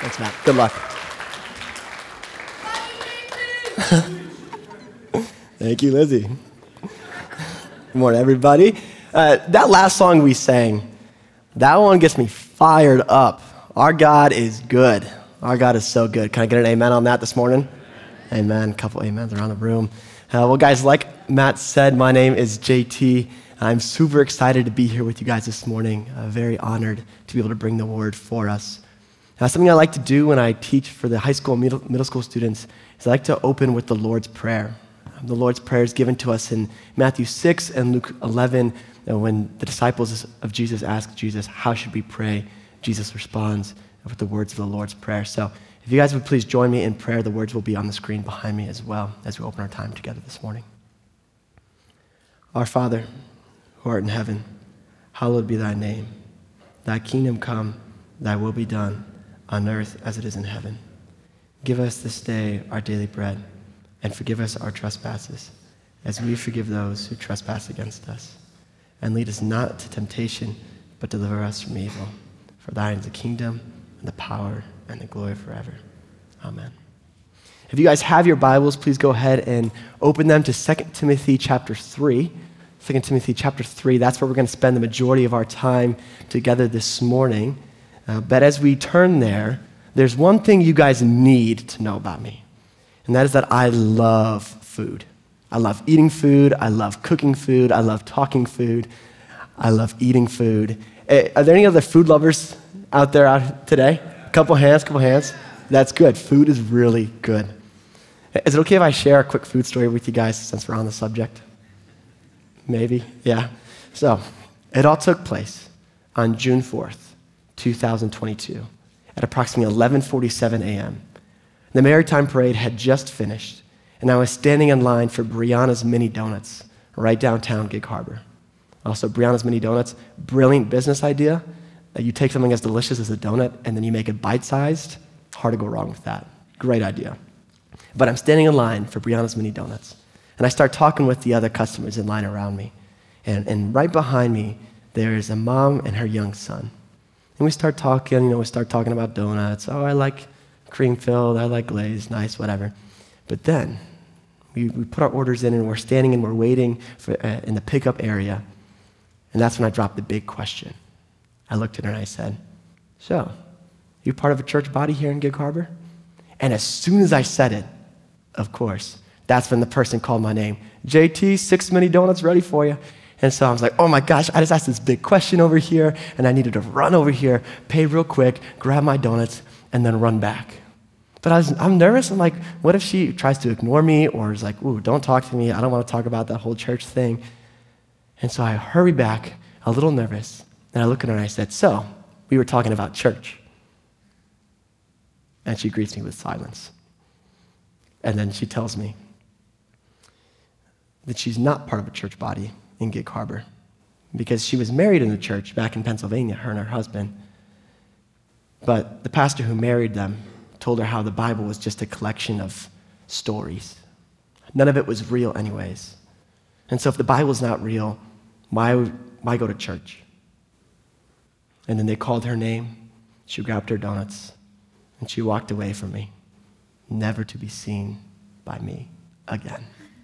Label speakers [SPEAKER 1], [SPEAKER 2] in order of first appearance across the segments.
[SPEAKER 1] Thanks, Matt. Good luck. Thank you, Lizzie. Good morning, everybody. That last song we sang, that one gets me fired up. Our God is good. Our God is so good. Can I get an amen on that this morning? Amen. A couple amens around the room. Well, guys, like Matt said, my name is JT. I'm super excited to be here with you guys this morning. Very honored to be able to bring the word for us. Something I like to do when I teach for the high school and middle school students is I like to open with the Lord's Prayer. The Lord's Prayer is given to us in Matthew 6 and Luke 11. When the disciples of Jesus ask Jesus, how should we pray? Jesus responds with the words of the Lord's Prayer. So if you guys would please join me in prayer, the words will be on the screen behind me as well as we open our time together this morning. Our Father, who art in heaven, hallowed be thy name. Thy kingdom come, thy will be done, on earth as it is in heaven. Give us this day our daily bread, and forgive us our trespasses, as we forgive those who trespass against us. And lead us not to temptation, but deliver us from evil. For thine is the kingdom, and the power, and the glory forever. Amen. If you guys have your Bibles, please go ahead and open them to 2 Timothy chapter 3. 2 Timothy chapter 3, that's where we're going to spend the majority of our time together this morning. But as we turn there, there's one thing you guys need to know about me, and that is that I love food. I love eating food. I love cooking food. I love talking food. I love eating food. Are there any other food lovers out there today? A couple hands. That's good. Food is really good. Is it okay if I share a quick food story with you guys since we're on the subject? Maybe? Yeah. So, it all took place on June 4th, 2022, at approximately 11:47 a.m. The Maritime Parade had just finished, and I was standing in line for Brianna's Mini Donuts right downtown Gig Harbor. Also, Brianna's Mini Donuts, brilliant business idea. You take something as delicious as a donut, and then you make it bite-sized. Hard to go wrong with that. Great idea. But I'm standing in line for Brianna's Mini Donuts, and I start talking with the other customers in line around me. And right behind me, there's a mom and her young son. And we start talking, about donuts. Oh, I like cream-filled, I like glazed, nice, whatever. But then, we put our orders in, and we're standing and we're waiting in the pickup area. And that's when I dropped the big question. I looked at her and I said, so, you part of a church body here in Gig Harbor? And as soon as I said it, of course, that's when the person called my name. JT, 6 mini donuts ready for you. And so I was like, oh my gosh, I just asked this big question over here, and I needed to run over here, pay real quick, grab my donuts, and then run back. But I'm nervous. I'm like, what if she tries to ignore me or is like, ooh, don't talk to me. I don't want to talk about that whole church thing. And so I hurry back, a little nervous, and I look at her and I said, so, we were talking about church. And she greets me with silence. And then she tells me that she's not part of a church body in Gig Harbor because she was married in the church back in Pennsylvania, her and her husband. But the pastor who married them told her how the Bible was just a collection of stories. None of it was real anyways. And so if the Bible's not real, why go to church? And then they called her name, she grabbed her donuts, and she walked away from me, never to be seen by me again.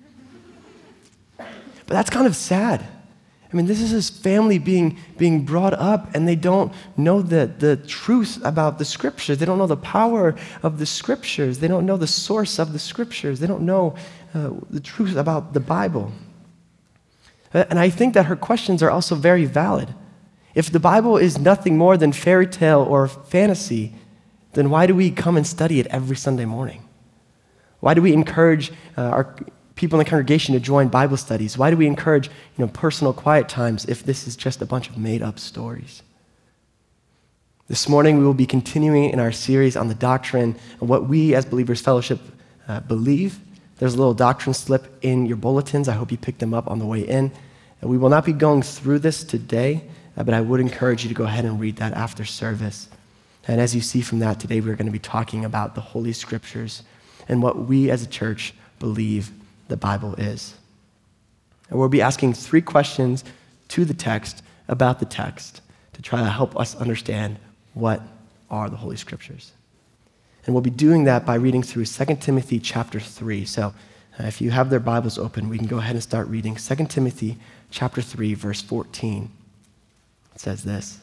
[SPEAKER 1] But that's kind of sad. I mean, this is his family being brought up, and they don't know the truth about the Scriptures. They don't know the power of the Scriptures. They don't know the source of the Scriptures. They don't know the truth about the Bible. And I think that her questions are also very valid. If the Bible is nothing more than fairy tale or fantasy, then why do we come and study it every Sunday morning? Why do we encourage our people in the congregation to join Bible studies? Why do we encourage personal quiet times if this is just a bunch of made-up stories? This morning, we will be continuing in our series on the doctrine of what we as Believers Fellowship believe. There's a little doctrine slip in your bulletins. I hope you picked them up on the way in. We will not be going through this today, but I would encourage you to go ahead and read that after service. And as you see from that, today we're going to be talking about the Holy Scriptures and what we as a church believe the Bible is. And we'll be asking 3 questions to the text about the text to try to help us understand what are the Holy Scriptures. And we'll be doing that by reading through 2 Timothy chapter 3. So if you have their Bibles open, we can go ahead and start reading 2 Timothy chapter 3, verse 14. It says this: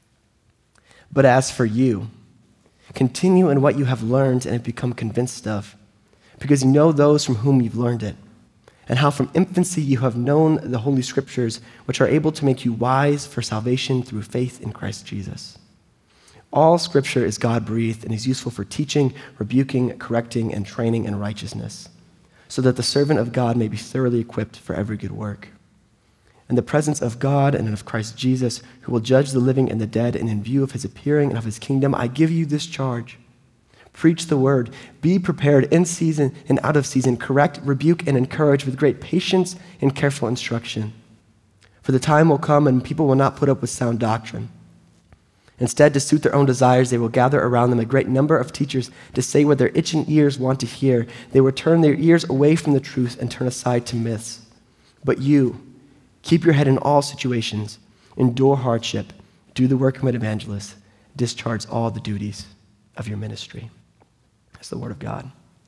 [SPEAKER 1] "But as for you, continue in what you have learned and have become convinced of, because you know those from whom you've learned it, and how from infancy you have known the Holy Scriptures, which are able to make you wise for salvation through faith in Christ Jesus. All Scripture is God-breathed and is useful for teaching, rebuking, correcting, and training in righteousness, so that the servant of God may be thoroughly equipped for every good work. In the presence of God and of Christ Jesus, who will judge the living and the dead, and in view of his appearing and of his kingdom, I give you this charge. Preach the word. Be prepared in season and out of season. Correct, rebuke, and encourage with great patience and careful instruction. For the time will come when people will not put up with sound doctrine. Instead, to suit their own desires, they will gather around them a great number of teachers to say what their itching ears want to hear. They will turn their ears away from the truth and turn aside to myths. But you, keep your head in all situations, endure hardship, do the work of an evangelist, discharge all the duties of your ministry." That's the word of God.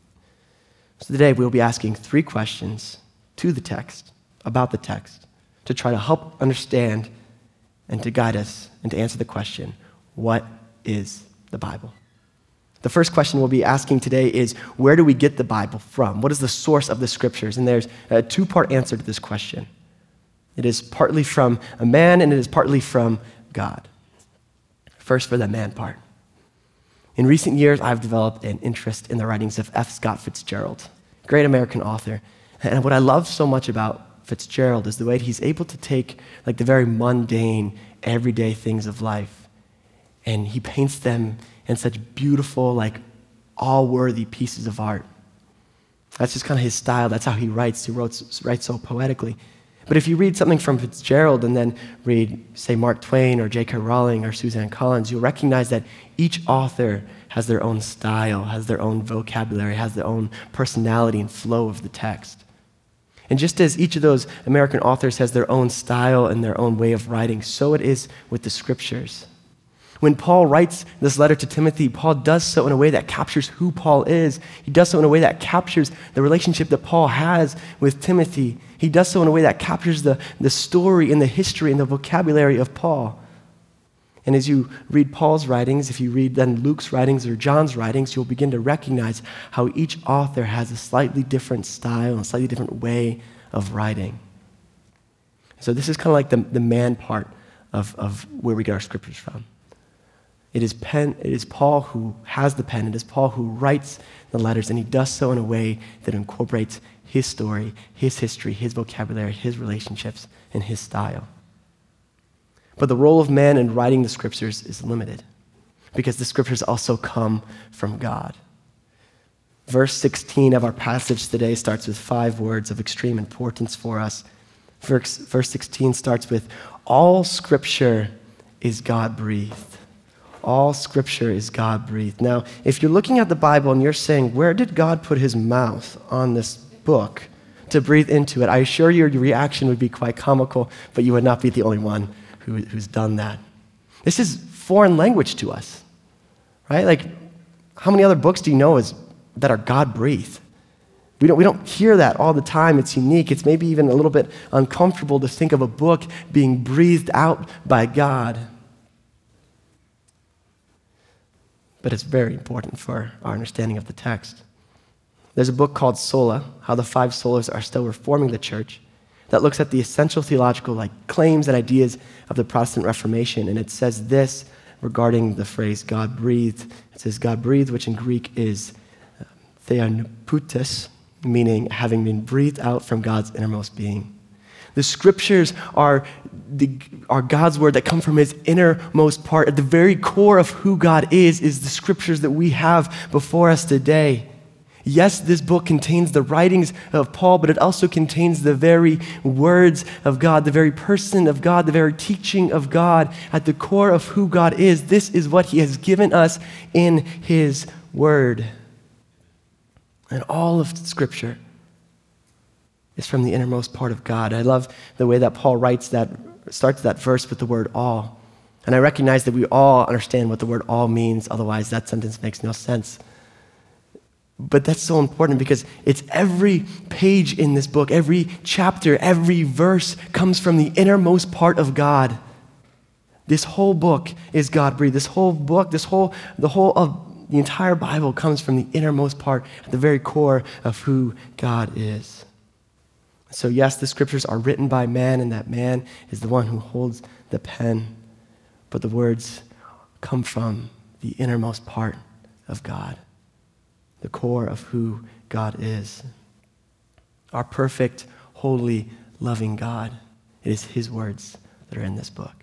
[SPEAKER 1] So today we'll be asking 3 questions to the text, about the text, to try to help understand and to guide us and to answer the question, what is the Bible? The first question we'll be asking today is, where do we get the Bible from? What is the source of the Scriptures? And there's a 2-part answer to this question. It is partly from a man and it is partly from God. First, for the man part. In recent years, I've developed an interest in the writings of F. Scott Fitzgerald, great American author. And what I love so much about Fitzgerald is the way he's able to take like the very mundane, everyday things of life, and he paints them in such beautiful, like all-worthy pieces of art. That's just kind of his style. That's how he writes. He writes so poetically. But if you read something from Fitzgerald and then read, say, Mark Twain or J.K. Rowling or Suzanne Collins, you'll recognize that each author has their own style, has their own vocabulary, has their own personality and flow of the text. And just as each of those American authors has their own style and their own way of writing, so it is with the Scriptures. When Paul writes this letter to Timothy, Paul does so in a way that captures who Paul is. He does so in a way that captures the relationship that Paul has with Timothy. He does so in a way that captures the story and the history and the vocabulary of Paul. And as you read Paul's writings, if you read then Luke's writings or John's writings, you'll begin to recognize how each author has a slightly different style and a slightly different way of writing. So this is kind of like the man part of where we get our Scriptures from. It is Paul who has the pen. It is Paul who writes the letters, and he does so in a way that incorporates his story, his history, his vocabulary, his relationships, and his style. But the role of man in writing the Scriptures is limited because the Scriptures also come from God. Verse 16 of our passage today starts with 5 words of extreme importance for us. Verse 16 starts with, all Scripture is God-breathed. All Scripture is God-breathed. Now, if you're looking at the Bible and you're saying, where did God put his mouth on this book to breathe into it? I assure you your reaction would be quite comical, but you would not be the only one who's done that. This is foreign language to us, right? Like, how many other books do you know that are God-breathed? We don't hear that all the time. It's unique. It's maybe even a little bit uncomfortable to think of a book being breathed out by God. But it's very important for our understanding of the text. There's a book called Sola, How the 5 Solas Are Still Reforming the Church, that looks at the essential theological claims and ideas of the Protestant Reformation, and it says this regarding the phrase God-breathed. It says God-breathed, which in Greek is theanopoutos, meaning having been breathed out from God's innermost being. The Scriptures are God's word that come from his innermost part. At the very core of who God is the Scriptures that we have before us today. Yes, this book contains the writings of Paul, but it also contains the very words of God, the very person of God, the very teaching of God. At the core of who God is, this is what he has given us in his word. And all of Scripture is from the innermost part of God. I love the way that Paul starts that verse with the word all. And I recognize that we all understand what the word all means, otherwise that sentence makes no sense. But that's so important because it's every page in this book, every chapter, every verse comes from the innermost part of God. This whole book is God-breathed. This whole book, the entire Bible comes from the innermost part, at the very core of who God is. So yes, the scriptures are written by man, and that man is the one who holds the pen. But the words come from the innermost part of God, the core of who God is. Our perfect, holy, loving God. It is his words that are in this book.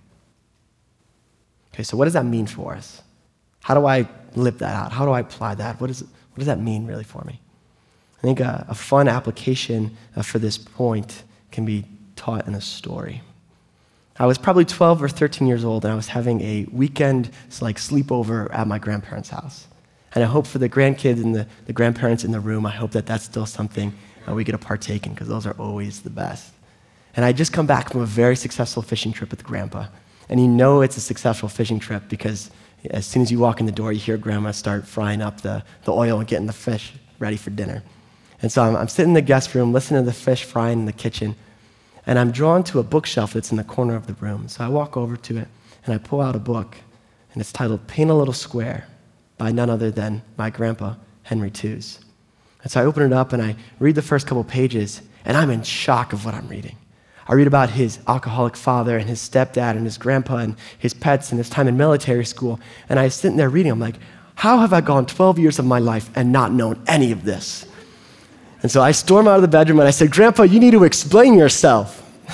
[SPEAKER 1] Okay, so what does that mean for us? How do I live that out? How do I apply that? What does that mean really for me? I think a fun application for this point can be taught in a story. I was probably 12 or 13 years old, and I was having a weekend sleepover at my grandparents' house. And I hope for the grandkids and the grandparents in the room, I hope that that's still something we get to partake in, because those are always the best. And I just come back from a very successful fishing trip with Grandpa. And you know it's a successful fishing trip because as soon as you walk in the door, you hear Grandma start frying up the oil and getting the fish ready for dinner. And so I'm sitting in the guest room, listening to the fish frying in the kitchen, and I'm drawn to a bookshelf that's in the corner of the room. So I walk over to it, and I pull out a book, and it's titled Paint a Little Square by none other than my grandpa, Henry Tews. And so I open it up, and I read the first couple pages, and I'm in shock of what I'm reading. I read about his alcoholic father and his stepdad and his grandpa and his pets and his time in military school. And I was sitting there reading. I'm like, how have I gone 12 years of my life and not known any of this? And so I storm out of the bedroom and I said, Grandpa, you need to explain yourself.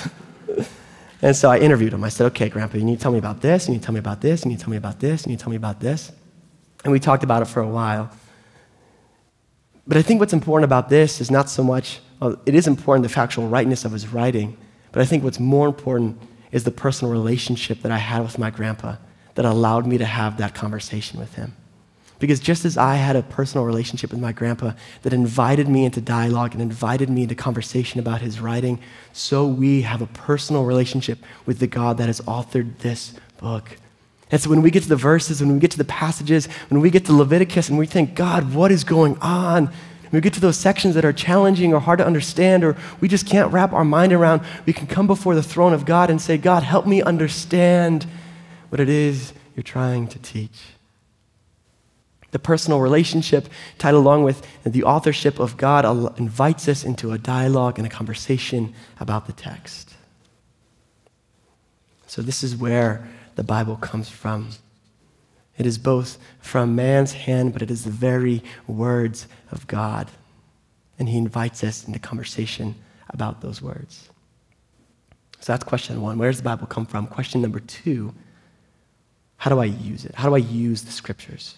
[SPEAKER 1] And so I interviewed him. I said, okay, Grandpa, you need to tell me about this. You need to tell me about this. You need to tell me about this. You need to tell me about this. And we talked about it for a while. But I think what's important about this is not so much, well, it is important, the factual rightness of his writing, but I think what's more important is the personal relationship that I had with my grandpa that allowed me to have that conversation with him. Because just as I had a personal relationship with my grandpa that invited me into dialogue and invited me into conversation about his writing, so we have a personal relationship with the God that has authored this book. And so when we get to the verses, when we get to the passages, when we get to Leviticus and we think, God, what is going on? When we get to those sections that are challenging or hard to understand or we just can't wrap our mind around, we can come before the throne of God and say, God, help me understand what it is you're trying to teach. The personal relationship tied along with the authorship of God invites us into a dialogue and a conversation about the text. So this is where the Bible comes from. It is both from man's hand, but it is the very words of God. And he invites us into conversation about those words. So that's question one. Where does the Bible come from? Question number two, how do I use it? How do I use the scriptures?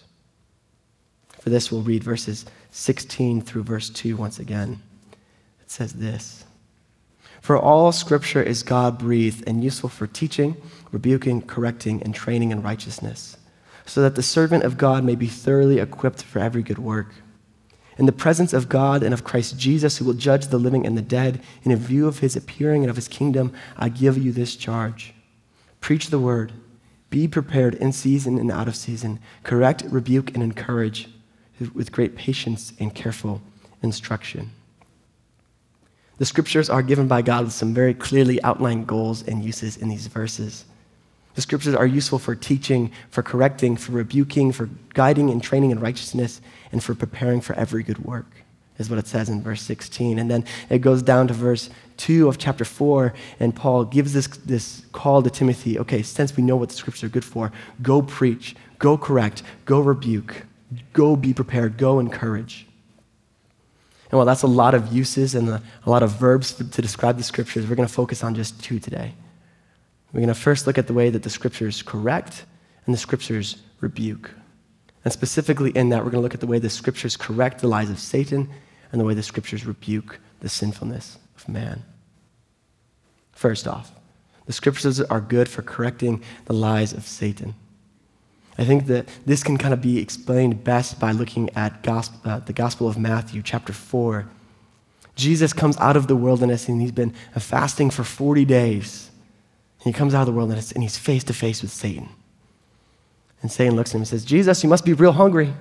[SPEAKER 1] For this, we'll read verses 16 through verse 2 once again. It says this: For all scripture is God-breathed and useful for teaching, rebuking, correcting, and training in righteousness, so that the servant of God may be thoroughly equipped for every good work. In the presence of God and of Christ Jesus, who will judge the living and the dead, in view of his appearing and of his kingdom, I give you this charge. Preach the word. Be prepared in season and out of season. Correct, rebuke, and encourage with great patience and careful instruction. The scriptures are given by God with some very clearly outlined goals and uses in these verses. The scriptures are useful for teaching, for correcting, for rebuking, for guiding and training in righteousness, and for preparing for every good work, is what it says in verse 16. And then it goes down to verse 2 of chapter 4, and Paul gives this call to Timothy, okay, since we know what the scriptures are good for, go preach, go correct, go rebuke, go be prepared, go encourage. And while that's a lot of uses and a lot of verbs to describe the scriptures, we're going to focus on just two today. We're going to first look at the way that the scriptures correct and the scriptures rebuke. And specifically in that, we're going to look at the way the scriptures correct the lies of Satan and the way the scriptures rebuke the sinfulness of man. First off, the scriptures are good for correcting the lies of Satan. I think that this can kind of be explained best by looking at the Gospel of Matthew, chapter 4. Jesus comes out of the wilderness, and he's been fasting for 40 days. And he comes out of the wilderness, and he's face to face with Satan. And Satan looks at him and says, Jesus, you must be real hungry.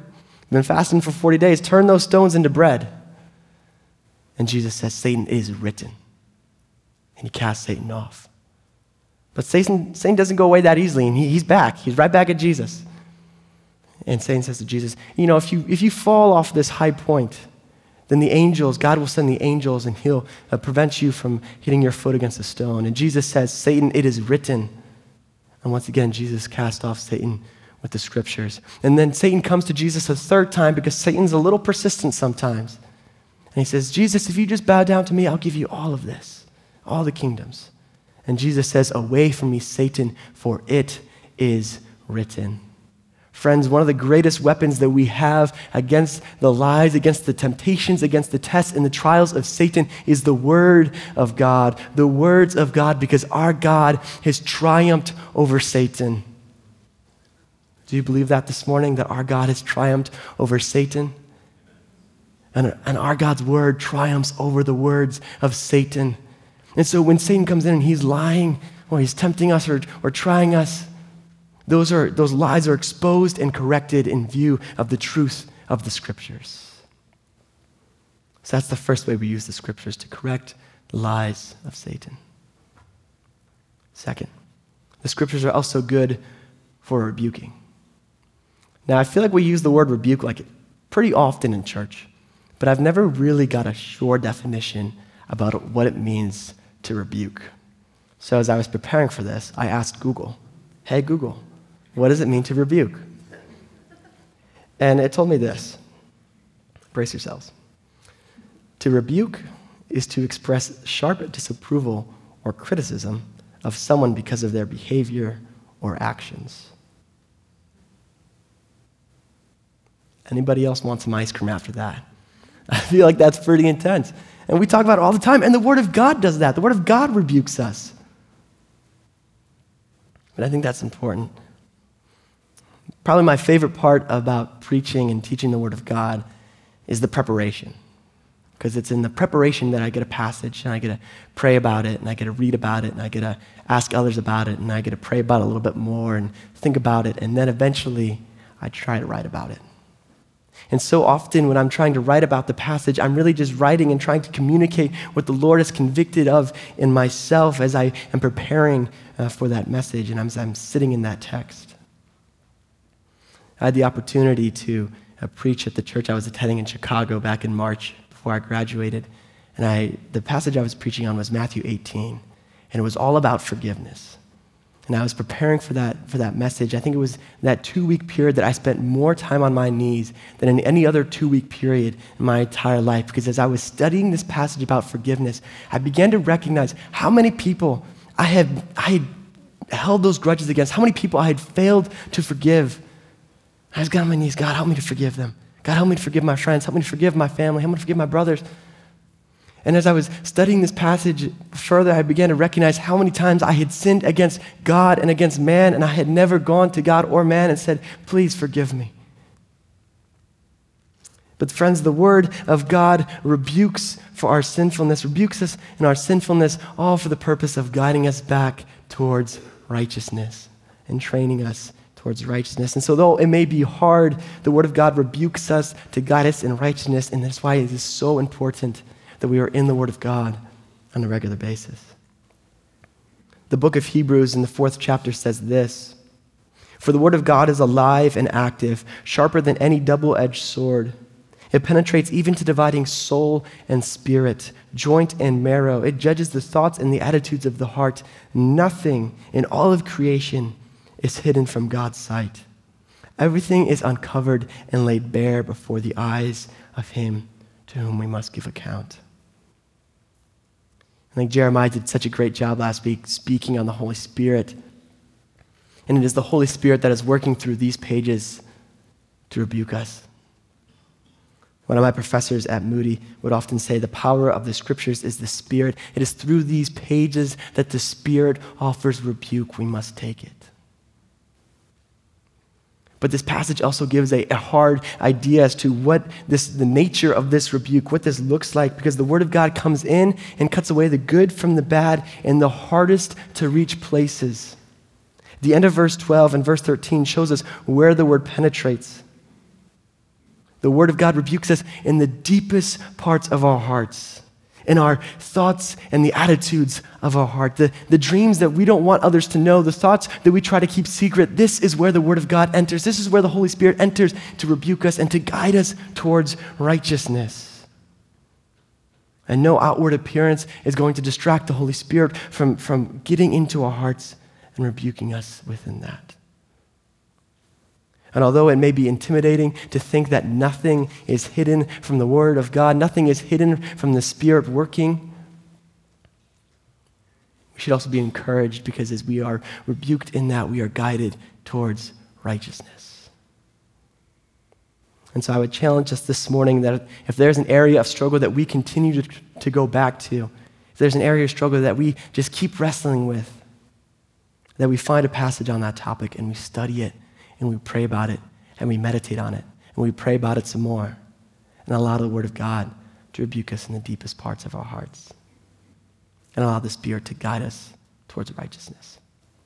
[SPEAKER 1] You've been fasting for 40 days. Turn those stones into bread. And Jesus says, Satan is written. And he casts Satan off. But Satan doesn't go away that easily, and he's back. He's right back at Jesus. And Satan says to Jesus, if you fall off this high point, then God will send the angels, and he'll prevent you from hitting your foot against a stone. And Jesus says, Satan, it is written. And once again, Jesus cast off Satan with the scriptures. And then Satan comes to Jesus a third time because Satan's a little persistent sometimes. And he says, Jesus, if you just bow down to me, I'll give you all of this, all the kingdoms. And Jesus says, away from me, Satan, for it is written. Friends, one of the greatest weapons that we have against the lies, against the temptations, against the tests and the trials of Satan is the Word of God. The words of God, because our God has triumphed over Satan. Do you believe that this morning, that our God has triumphed over Satan? And our God's word triumphs over the words of Satan. And so when Satan comes in and he's lying, or he's tempting us or trying us, those lies are exposed and corrected in view of the truth of the scriptures. So that's the first way we use the scriptures, to correct the lies of Satan. Second, the scriptures are also good for rebuking. Now, I feel like we use the word rebuke pretty often in church, but I've never really got a sure definition about what it means to rebuke. So as I was preparing for this, I asked Google, hey, Google, what does it mean to rebuke? And it told me this. Brace yourselves. To rebuke is to express sharp disapproval or criticism of someone because of their behavior or actions. Anybody else want some ice cream after that? I feel like that's pretty intense. And we talk about it all the time. And the Word of God does that. The Word of God rebukes us. But I think that's important. Probably my favorite part about preaching and teaching the Word of God is the preparation. Because it's in the preparation that I get a passage, and I get to pray about it, and I get to read about it, and I get to ask others about it, and I get to pray about it a little bit more and think about it, and then eventually I try to write about it. And so often when I'm trying to write about the passage, I'm really just writing and trying to communicate what the Lord is convicted of in myself as I am preparing for that message and I'm sitting in that text. I had the opportunity to preach at the church I was attending in Chicago back in March before I graduated. And the passage I was preaching on was Matthew 18. And it was all about forgiveness. And I was preparing for that message. I think it was that 2-week period that I spent more time on my knees than in any other 2-week period in my entire life. Because as I was studying this passage about forgiveness, I began to recognize how many people I had held those grudges against, how many people I had failed to forgive. I just got on my knees, God, help me to forgive them. God, help me to forgive my friends. Help me to forgive my family. Help me to forgive my brothers. And as I was studying this passage further, I began to recognize how many times I had sinned against God and against man, and I had never gone to God or man and said, please forgive me. But friends, the Word of God rebukes for our sinfulness, rebukes us in our sinfulness, all for the purpose of guiding us back towards righteousness and training us towards righteousness. And so though it may be hard, the Word of God rebukes us to guide us in righteousness, and that's why it is so important that we are in the Word of God on a regular basis. The book of Hebrews in the 4th chapter says this, "For the Word of God is alive and active, sharper than any double-edged sword. It penetrates even to dividing soul and spirit, joint and marrow. It judges the thoughts and the attitudes of the heart. Nothing in all of creation is hidden from God's sight. Everything is uncovered and laid bare before the eyes of Him to whom we must give account." I think Jeremiah did such a great job last week speaking on the Holy Spirit. And it is the Holy Spirit that is working through these pages to rebuke us. One of my professors at Moody would often say the power of the Scriptures is the Spirit. It is through these pages that the Spirit offers rebuke. We must take it. But this passage also gives a hard idea as to the nature of this rebuke, what this looks like, because the Word of God comes in and cuts away the good from the bad in the hardest to reach places. The end of verse 12 and verse 13 shows us where the word penetrates. The Word of God rebukes us in the deepest parts of our hearts, in our thoughts and the attitudes of our heart, the dreams that we don't want others to know, the thoughts that we try to keep secret. This is where the Word of God enters. This is where the Holy Spirit enters to rebuke us and to guide us towards righteousness. And no outward appearance is going to distract the Holy Spirit from getting into our hearts and rebuking us within that. And although it may be intimidating to think that nothing is hidden from the Word of God, nothing is hidden from the Spirit working, we should also be encouraged because as we are rebuked in that, we are guided towards righteousness. And so I would challenge us this morning that if there's an area of struggle that we continue to go back to, if there's an area of struggle that we just keep wrestling with, that we find a passage on that topic and we study it, and we pray about it, and we meditate on it, and we pray about it some more, and allow the Word of God to rebuke us in the deepest parts of our hearts, and allow the Spirit to guide us towards righteousness.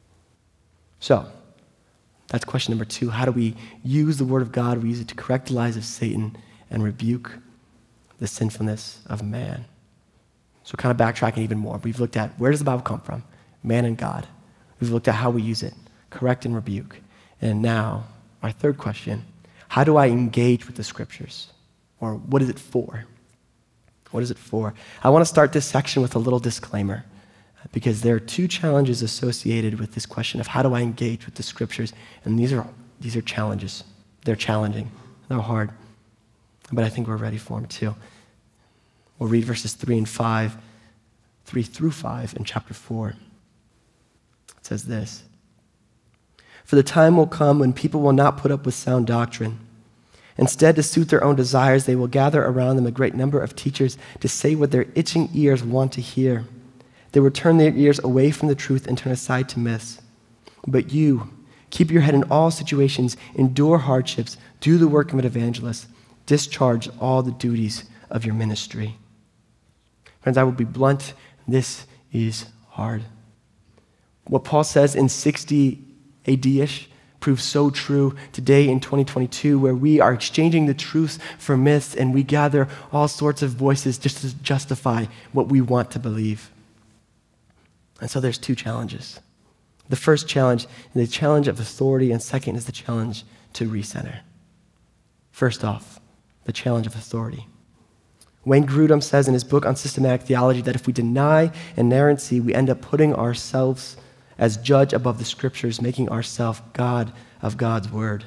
[SPEAKER 1] So, that's question number 2. How do we use the Word of God? We use it to correct the lies of Satan and rebuke the sinfulness of man. So kind of backtracking even more. We've looked at where does the Bible come from? Man and God. We've looked at how we use it, correct and rebuke. And now, our third question, how do I engage with the Scriptures? Or what is it for? What is it for? I want to start this section with a little disclaimer because there are 2 challenges associated with this question of how do I engage with the Scriptures? And these are challenges. They're challenging. They're hard. But I think we're ready for them too. We'll read verses 3 through 5 in chapter 4. It says this. For the time will come when people will not put up with sound doctrine. Instead, to suit their own desires, they will gather around them a great number of teachers to say what their itching ears want to hear. They will turn their ears away from the truth and turn aside to myths. But you, keep your head in all situations, endure hardships, do the work of an evangelist, discharge all the duties of your ministry. Friends, I will be blunt. This is hard. What Paul says in 60 AD-ish proves so true today in 2022, where we are exchanging the truth for myths and we gather all sorts of voices just to justify what we want to believe. And so there's 2 challenges. The first challenge is the challenge of authority, and second is the challenge to recenter. First off, the challenge of authority. Wayne Grudem says in his book on systematic theology that if we deny inerrancy, we end up putting ourselves as judge above the Scriptures, making ourselves God of God's Word.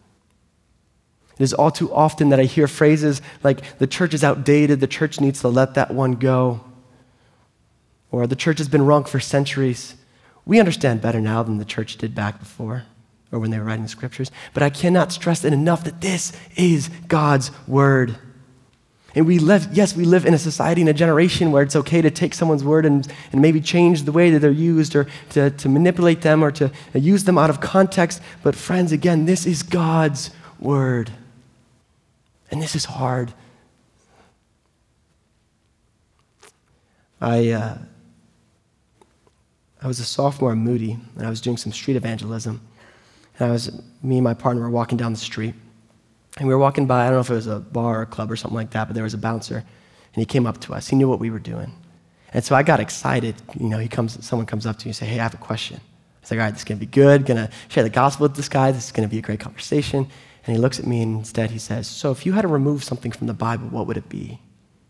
[SPEAKER 1] It is all too often that I hear phrases like, the church is outdated, the church needs to let that one go, or the church has been wrong for centuries. We understand better now than the church did back before, or when they were writing the Scriptures, but I cannot stress it enough that this is God's Word. And we live in a society, in a generation where it's okay to take someone's word and maybe change the way that they're used or to manipulate them or to use them out of context. But friends, again, this is God's Word. And this is hard. I was a sophomore at Moody, and I was doing some street evangelism. And me and my partner were walking down the street. And we were walking by, I don't know if it was a bar or a club or something like that, but there was a bouncer, and he came up to us. He knew what we were doing. And so I got excited. Someone comes up to me and say, hey, I have a question. I was like, all right, this is going to be good. Going to share the gospel with this guy. This is going to be a great conversation. And he looks at me, and instead he says, so if you had to remove something from the Bible, what would it be?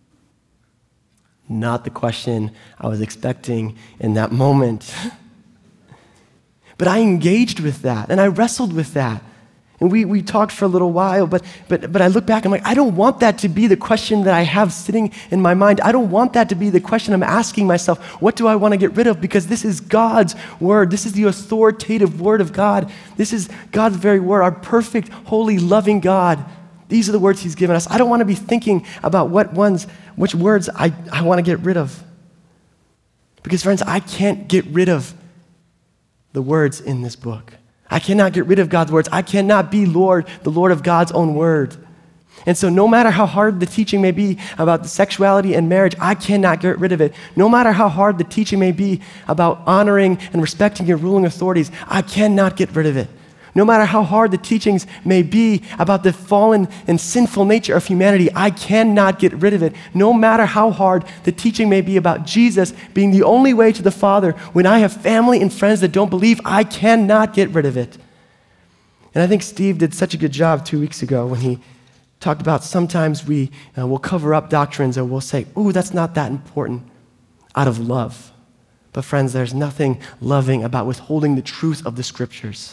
[SPEAKER 1] Not the question I was expecting in that moment. But I engaged with that, and I wrestled with that. And we talked for a little while, but I look back, I'm like, I don't want that to be the question that I have sitting in my mind. I don't want that to be the question I'm asking myself. What do I want to get rid of? Because this is God's Word. This is the authoritative Word of God. This is God's very Word, our perfect, holy, loving God. These are the words He's given us. I don't want to be thinking about which words I want to get rid of. Because friends, I can't get rid of the words in this book. I cannot get rid of God's words. I cannot be the Lord of God's own Word. And so no matter how hard the teaching may be about sexuality and marriage, I cannot get rid of it. No matter how hard the teaching may be about honoring and respecting your ruling authorities, I cannot get rid of it. No matter how hard the teachings may be about the fallen and sinful nature of humanity, I cannot get rid of it. No matter how hard the teaching may be about Jesus being the only way to the Father, when I have family and friends that don't believe, I cannot get rid of it. And I think Steve did such a good job 2 weeks ago when he talked about sometimes we will cover up doctrines or we'll say, ooh, that's not that important, out of love. But friends, there's nothing loving about withholding the truth of the Scriptures.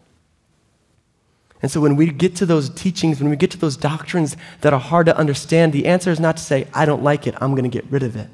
[SPEAKER 1] And so when we get to those teachings, when we get to those doctrines that are hard to understand, the answer is not to say, I don't like it, I'm going to get rid of it.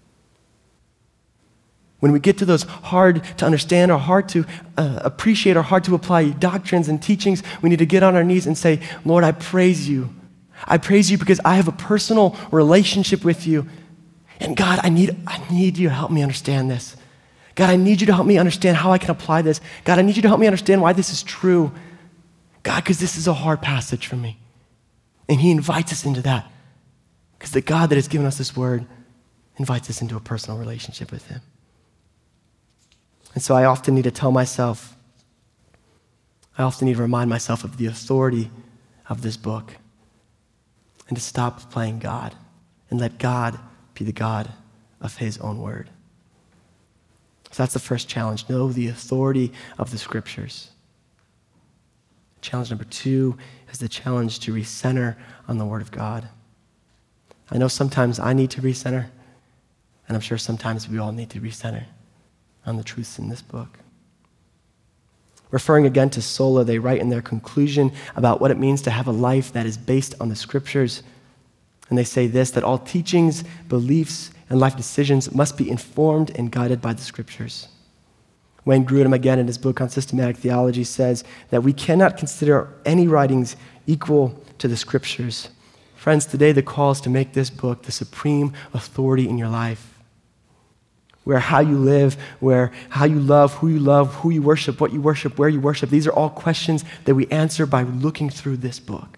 [SPEAKER 1] When we get to those hard to understand or hard to appreciate or hard to apply doctrines and teachings, we need to get on our knees and say, Lord, I praise you. I praise you because I have a personal relationship with you. And God, I need you to help me understand this. God, I need you to help me understand how I can apply this. God, I need you to help me understand why this is true. God, because this is a hard passage for me. And he invites us into that. Because the God that has given us this word invites us into a personal relationship with him. And so I often need to tell myself, I often need to remind myself of the authority of this book and to stop playing God and let God be the God of his own word. So that's the first challenge. Know the authority of the Scriptures. Challenge number 2 is the challenge to recenter on the Word of God. I know sometimes I need to recenter, and I'm sure sometimes we all need to recenter on the truths in this book. Referring again to Sola, they write in their conclusion about what it means to have a life that is based on the Scriptures. And they say this, that all teachings, beliefs, and life decisions must be informed and guided by the Scriptures. Wayne Grudem, again, in his book on systematic theology, says that we cannot consider any writings equal to the Scriptures. Friends, today the call is to make this book the supreme authority in your life. Where how you live, where how you love, who you worship, what you worship, where you worship, these are all questions that we answer by looking through this book.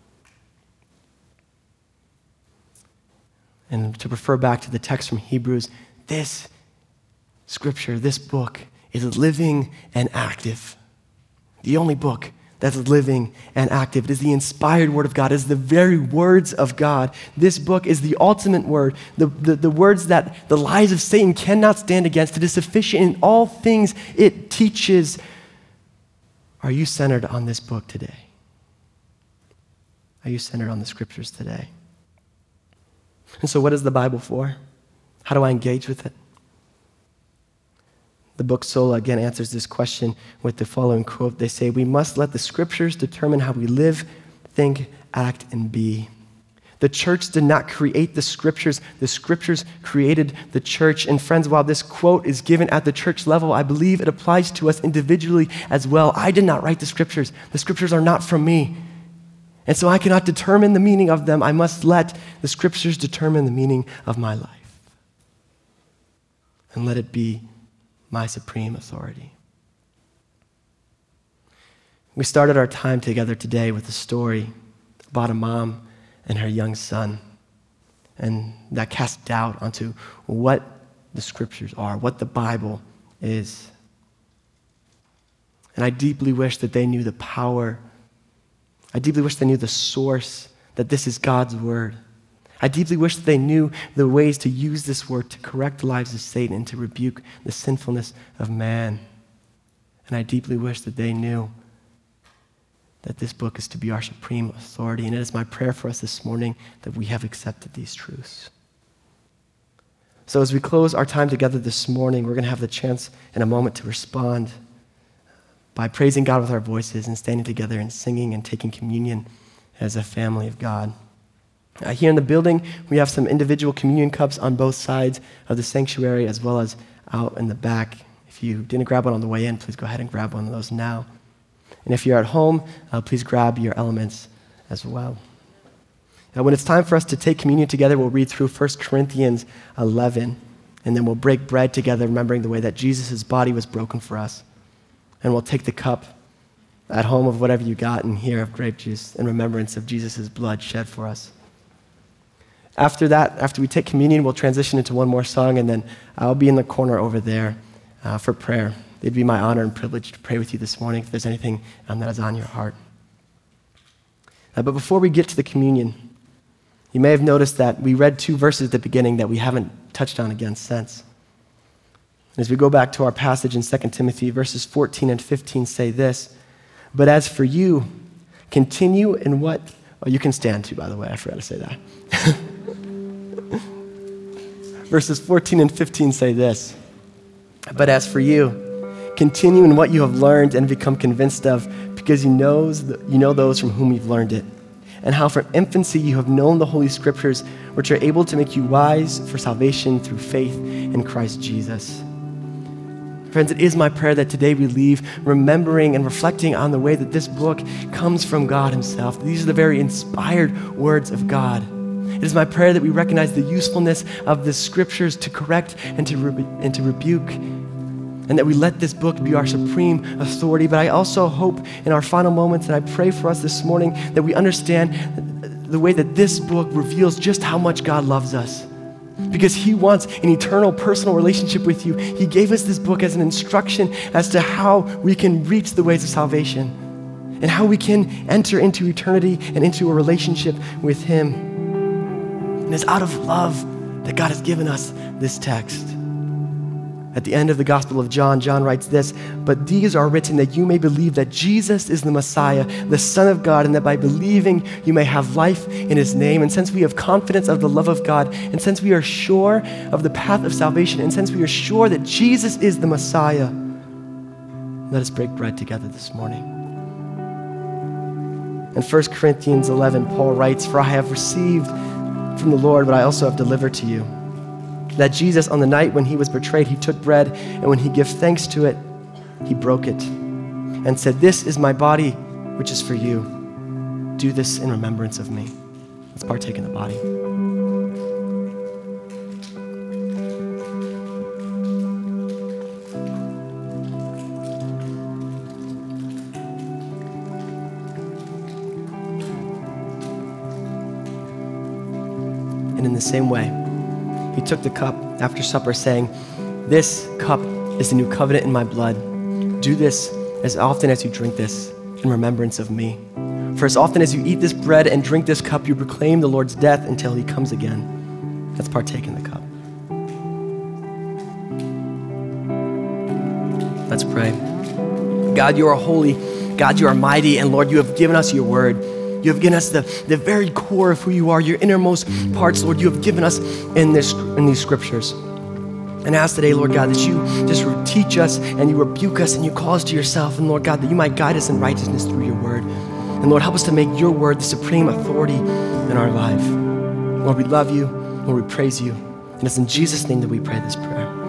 [SPEAKER 1] And to refer back to the text from Hebrews, this Scripture, this book, is living and active. The only book that's living and active. It is the inspired word of God. It is the very words of God. This book is the ultimate word, the words that the lies of Satan cannot stand against. It is sufficient in all things it teaches. Are you centered on this book today? Are you centered on the Scriptures today? And so what is the Bible for? How do I engage with it? The book Sola again answers this question with the following quote. They say, we must let the Scriptures determine how we live, think, act, and be. The church did not create the Scriptures. The Scriptures created the church. And friends, while this quote is given at the church level, I believe it applies to us individually as well. I did not write the Scriptures. The Scriptures are not from me. And so I cannot determine the meaning of them. I must let the Scriptures determine the meaning of my life. And let it be my supreme authority. We started our time together today with a story about a mom and her young son, and that cast doubt onto what the Scriptures are, what the Bible is. And I deeply wish that they knew the power. I deeply wish they knew the source, that this is God's word. I deeply wish that they knew the ways to use this word to correct the lives of Satan and to rebuke the sinfulness of man. And I deeply wish that they knew that this book is to be our supreme authority. And it is my prayer for us this morning that we have accepted these truths. So as we close our time together this morning, we're going to have the chance in a moment to respond by praising God with our voices and standing together and singing and taking communion as a family of God. Here in the building, we have some individual communion cups on both sides of the sanctuary as well as out in the back. If you didn't grab one on the way in, please go ahead and grab one of those now. And if you're at home, please grab your elements as well. Now, when it's time for us to take communion together, we'll read through 1 Corinthians 11, and then we'll break bread together, remembering the way that Jesus' body was broken for us. And we'll take the cup at home of whatever you got in here of grape juice in remembrance of Jesus' blood shed for us. After that, after we take communion, we'll transition into one more song, and then I'll be in the corner over there for prayer. it'd be my honor and privilege to pray with you this morning if there's anything that is on your heart. But before we get to the communion, you may have noticed that we read 2 verses at the beginning that we haven't touched on again since. As we go back to our passage in 2 Timothy, verses 14 and 15 say this, "But as for you, continue in what..." Oh, you can stand too, by the way. I forgot to say that. Verses 14 and 15 say this, "But as for you, continue in what you have learned and become convinced of, because you know those from whom you've learned it, and how from infancy you have known the Holy Scriptures, which are able to make you wise for salvation through faith in Christ Jesus." Friends, it is my prayer that today we leave remembering and reflecting on the way that this book comes from God himself. These are the very inspired words of God. It is my prayer that we recognize the usefulness of the Scriptures to correct and to rebuke, and that we let this book be our supreme authority. But I also hope in our final moments, and I pray for us this morning, that we understand the way that this book reveals just how much God loves us. Because he wants an eternal personal relationship with you. He gave us this book as an instruction as to how we can reach the ways of salvation and how we can enter into eternity and into a relationship with him. And it's out of love that God has given us this text. At the end of the Gospel of John, John writes this, "But these are written that you may believe that Jesus is the Messiah, the Son of God, and that by believing you may have life in his name." And since we have confidence of the love of God, and since we are sure of the path of salvation, and since we are sure that Jesus is the Messiah, let us break bread together this morning. In 1 Corinthians 11, Paul writes, "For I have received from the Lord what I also have delivered to you, that Jesus, on the night when he was betrayed, he took bread, and when he gave thanks to it, he broke it and said, 'This is my body, which is for you. Do this in remembrance of me.'" Let's partake in the body. And in the same way, he took the cup after supper, saying, "This cup is the new covenant in my blood. Do this as often as you drink this in remembrance of me. For as often as you eat this bread and drink this cup, you proclaim the Lord's death until he comes again." Let's partake in the cup. Let's pray. God, you are holy. God, you are mighty. And Lord, you have given us your word. You have given us the very core of who you are, your innermost parts, Lord, you have given us in these scriptures. And I ask today, Lord God, that you just teach us and you rebuke us and you call us to yourself. And Lord God, that you might guide us in righteousness through your word. And Lord, help us to make your word the supreme authority in our life. Lord, we love you. Lord, we praise you. And it's in Jesus' name that we pray this prayer.